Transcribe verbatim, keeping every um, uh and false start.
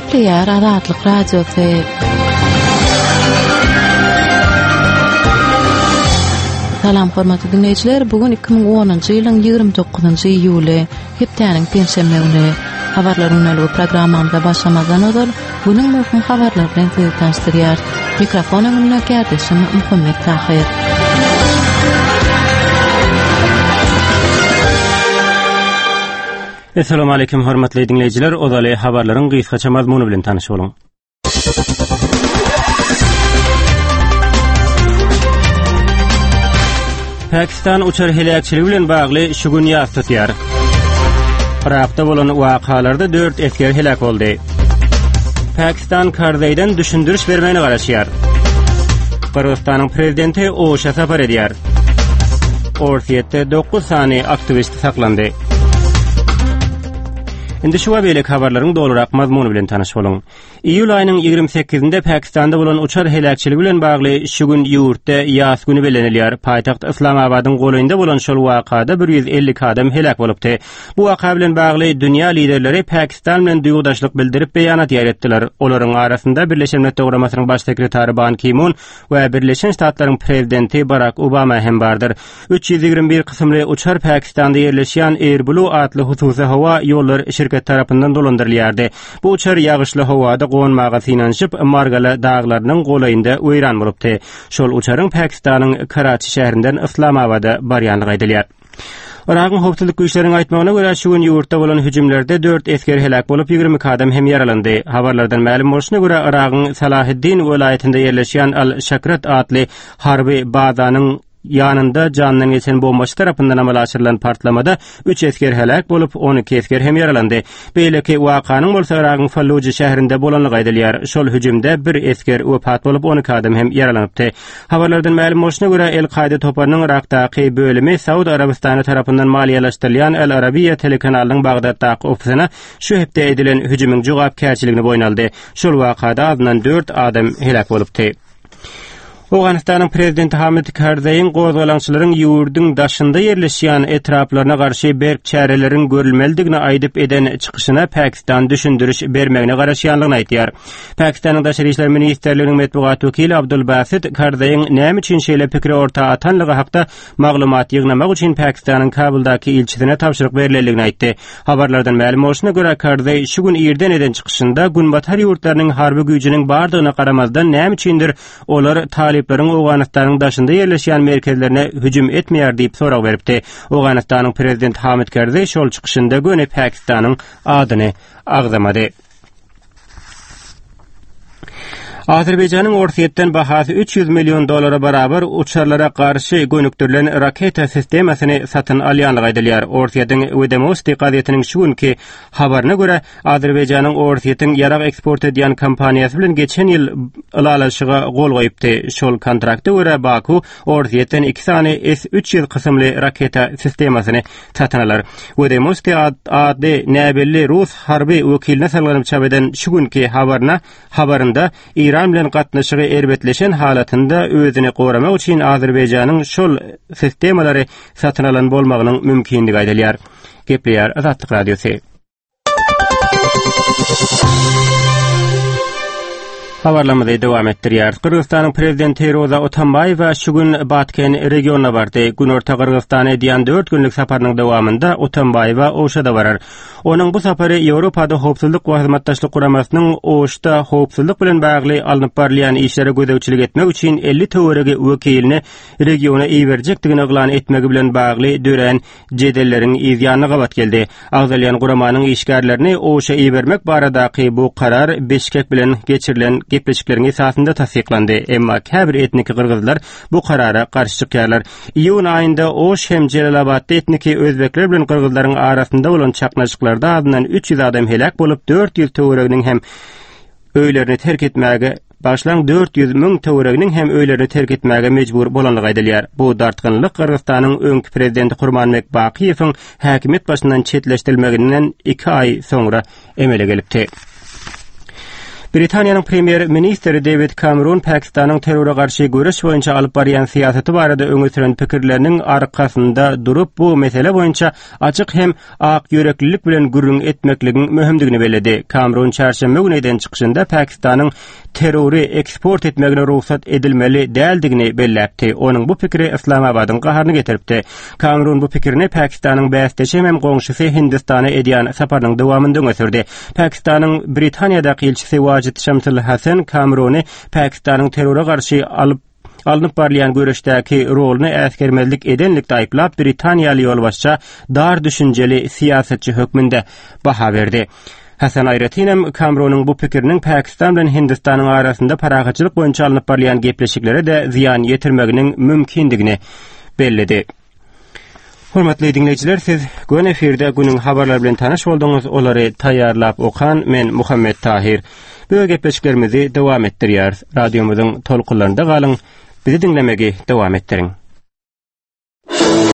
Gepleýär Azatlyk Radiosy. Salam hormatly dinleýijiler, bugün iki bin onunçy ýylyň ýygrimi dokuzunçy iýuly, hepdeniň penşembe güni. Habarlaryň öňlügi programmamyza başlamazdan öňe bugün möhüm habarlar bilen sizi tanıştyrýar. Mikrofon öňünde gärdeşim Muhammed Tahir. Assalamu alaykum hormatly dinleýijiler, odaly habarlaryň gysgaça mazmuny bilen tanyş boluň. Pakistan uçar helakçyligi bilen bagly şu gün ýaz tutýar. Irakda bolan wakalarda dört esker helak boldy. Pakistan Karzaýdan düşündiriş bermegini garaşýar. Kyrgyzstanyň prezidenti Oşa sapar edýär. Orsiýetde dokuz sany aktivist saklandy. Indi şu wabelek habarlaryň dolurak mazmuny bilen tanyş boluň. İýul aýynyň ýygrimi sekizinde Pakistanda bolan uçar helakçyligi bilen bagly şu gün ýurtda ýaz güni belenilýär. Paýtaxt Islamabadyň goýynda bolan şol wakada bir yüz elli adam helak bolupdy. Bu waka bilen bagly dünýä liderleri Pakistan bilen duýgdaşlyk bildirip beýanat ýaratdylar. Olaryň arasynda Birleşen Milletler Guramasynyň baş sekretary Ban Ki-moon we Birleşen Ştatlaryň prezidenti Barack Obama hem bardyr. üç yüz ýygrimi bir kysymly uçar Pakistanda ýerleşýän Airblue adly hususy hawa ýollar şirket tarapyndan dolandyrylýardy. Bu uçar ýagyşly hawada goňmaga synanyşyp Margala daglarynyň goýynda öýran bolupdy. Şol uçaryň Pakistanyň Karachi şäherinden Islamabada barýanlygy aýdylýar. Irak'ın howpsuzlyk güýçleriniň aýtmagyna görä şu gün ýurtda bolan hüjümlerde dört esker helak bolup ýygrimi adam hem yaralandy. Habarlardan ma'lum bolşyna görä Irak'ın Salahiddin welaýetinde ýerleşýän Al-Shakrat adly harby bazanyň ýanynda janyny geçen bombaçy tarapyndan amala aşyrylan partlamada üç esker helak bolup on iki esker hem yaralandy. Beýleki wakanyň bolsa Irak'ın Falluja şäherinde bolanlygy aýdylýar. Şol hüjümde bir esker wepat bolup on iki adam hem yaralanypdy. Habarlardan ma'lum bolşyna görä El-Qaida topanynyň Irakdaky bölümi Saudi Arabistany tarapyndan maliýeleşdirilýän El Arabiya telekanalynyň Bagdatdaky ofisyna şu hepde edilen hüjümüň jogapkärçiligini boýnaldy. Şol wakada azyndan dört adam helak bolupdy. Awganistanyň prezidenti Hamid Karzaiň gozgalançylaryň ýurduň daşynda ýerleşýän etraplaryna garşy berk çäreleriň görülmelidigini aýdyp eden çykyşyna Pakistan düşündiriş bermegine garaşýanlygyny aýtýar. Pakistanyň Daşary işler ministrliginiň medeniýet wekili Abdul Basit Karzaiň näme üçin şeýle pikir orta atanlygy hakda maglumat ýygnamak üçin Pakistanyň Kabuldaky ilçisine tapşyryk berilenligini aýtdy. Habarlardan ma'lum bolşyna görä Karzai şu gün ýerden eden çykyşynda günbatar ýurtlarynyň harby güýjiniň bardygyna garamazdan näme üçindir olar Awganistanyň daşynda ýerleşýän merkezlerine hüjüm etmeýär diýip sorak beripdi. Awganistanyň prezidenti Hamid Karzai şol çykyşynda göne Pakistanyň adyny agzamady. Azerbaýjanyň Orsiýetden bahasy üç yüz milyon dolara barabar uçarlara karşı gönüktirilen raketa sistemasyny satyn alýanlygy aýdylýar. Orsiýetiň Wedemosti gazetiniň şu günki habaryna görä Azerbaýjanyň Orsiýetiň ýarak eksport edýän kompaniýasy bilen geçen ýyl ýylalaşyga gol goýupdy. Şol kontrakta görä Baku Orsiýetden iki sany S üç yüz kysymly raketa sistemasyny satyn alar. Wedemosti ady näbelli Rus harby wekiline salgynyp çap eden şu günki habaryna habarynda İran bilen gatnaşygy erbetleşen halatynda özüni goramak üçin Azerbaýjanyň şol sistemalary satyn alan bolmagynyň mümkinligi aýdylýar. Gepleýär Azatlyk Radiosy. Habarlamada dowam etdirýär. Kyrgyzstanyň prezidenti Roza Otanbaýewa şu gün Batken regionuna bardy. Günorta Kyrgyzstana edýän dört günlük saparynyň dowamında Otanbaýewa Oşada barar. Onuň bu sapary Ýewropada howpsuzlyk we hyzmatdaşlyk guramasynyň Oşda howpsuzlyk bilen bagly alınıp barlayan işlere gödäwçilik etmek üçin elli töweregi wekilini regiona iýerjekdigini eglan etmegi bilen bagly dören jedelleriň izýanyna gabat geldi. Agzalyan guramanyň işgärlerini Oşa iýermek baradaky bu karar Beşkek bilen geçirilen gepleşiklerin esasında tasdiklandı. Emma käbir etnik Kırgızlar bu karara karşı çıkýarlar. Ýyl aýynda Oş hem Jelalabadda etniki özbekler bilen Kırgızlaryň arasynda bolan çaknaşyklarda adından üç yüz adam helak bolup dört yüz töwereginiň hem öýlerini terk etmäge başlaň dört yüz müň töwereginiň hem öýlerini terk etmäge mejbur bolanlygy aýdylýar. Bu dartgynlyk Kyrgyzstanyň öňki prezidenti Gurmanbek Bakiýewiň häkimet başyndan çetleşdirilmeginden iki ay soňra emele gelipdi. Britaniýanyň premier ministri David Cameron Pakistanyň terrora garşy görüş boýunça alyp barýan siýasaty barada öňe süren pikirleriniň arkasynda durup bu mesele boýunça açyk hem ak ýöreklilik bilen gürrüň etmekligiň möhümdigini bellädi. Cameron çarşamba günüden çykyşynda Pakistanyň terrory eksport etmegine ruhsat edilmeli däldigini belläpdi. Onuň bu pikiri Islamabadyň gaharyny getiripdi. Cameron bu pikirini Pakistanyň bästeşi hem goňşysy Hindistana edýän saparynyň dowamında öňe Pakistanyň Britaniýadaky elçisi Wajid Shamsul Hasan Camerony Pakistanyň terrora garşy alyp alınıp barlayan görüşdäki rolunu äskermezlik edenlikde aýplap Britaniýaly ýolbaşça dar düşünjeli siýasatçy hökmünde baha berdi. Hasan aýratynam Cameronyň bu pikiriniň Pakistan bilen Hindistanyň arasynda paragaçylyk boýunça alınıp barlayan gepleşiklere de ziýan ýetirmeginiň mümkindigini bellidi. Hormatly dinleyijiler, siz gün efirde günüň habarlary bilen tanaş bolduňuz. Olary taýýarlap okan men Muhammed Tahir. Bu gepleşiklerimizi dowam etdirýär. Radiomyzyň tolkunlarynda galyň. Bizi dinlemegi dowam etdirin.